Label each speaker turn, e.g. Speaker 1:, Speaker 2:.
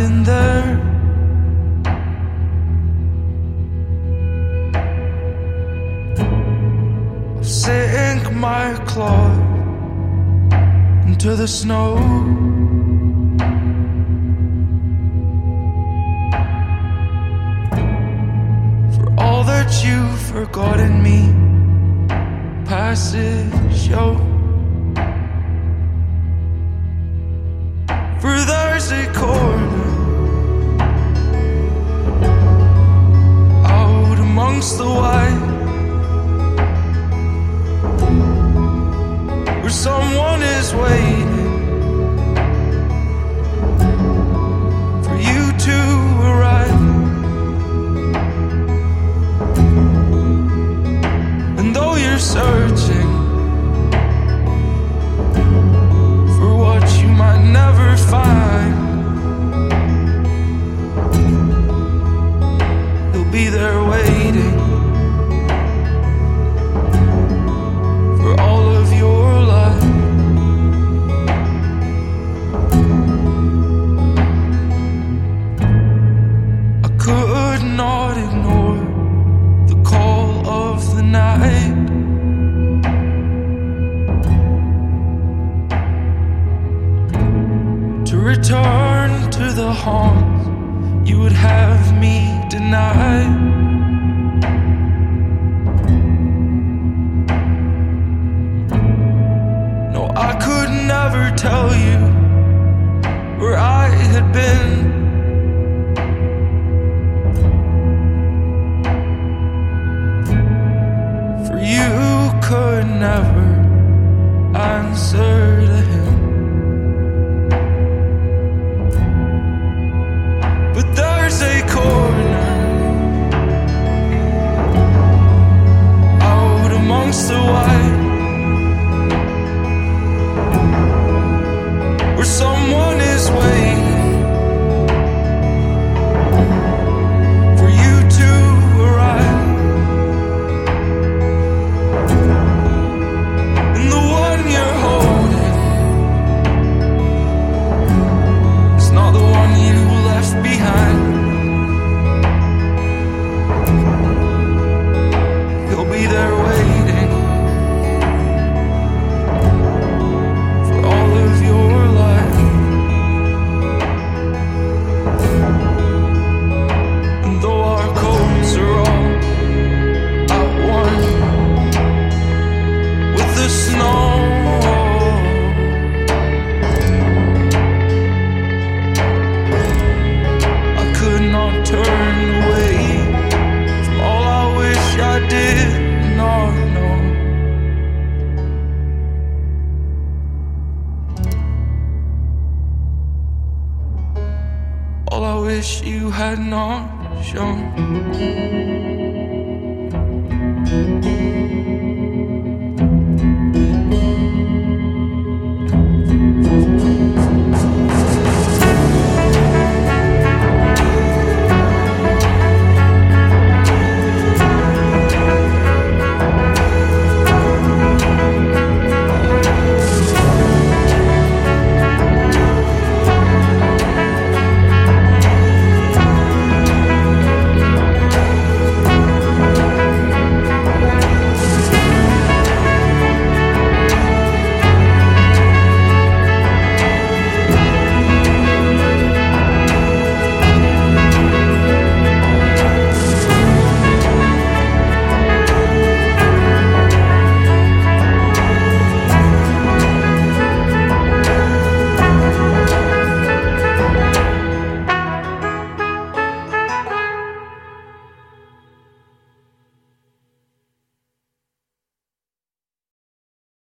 Speaker 1: in there. I'll sink my claws into the snow. For all that you've forgotten me, passage show. For there's a corner out amongst the white where someone is waiting for you to arrive. And though you're searching for what you might never find, he'll be there waiting for all of your life. I could not ignore the call of the night. To return to the haunts you would have me deny. No, I could never tell you where I had been. For you could never answer to him. But there's a corner out amongst the white where someone is waiting for you to arrive. And the one you're holding is not the one you left behind. He'll be there waiting for all of your life. And though our coats are all at one with the snow, turn away from all I wish I did not know. All I wish you had not shown.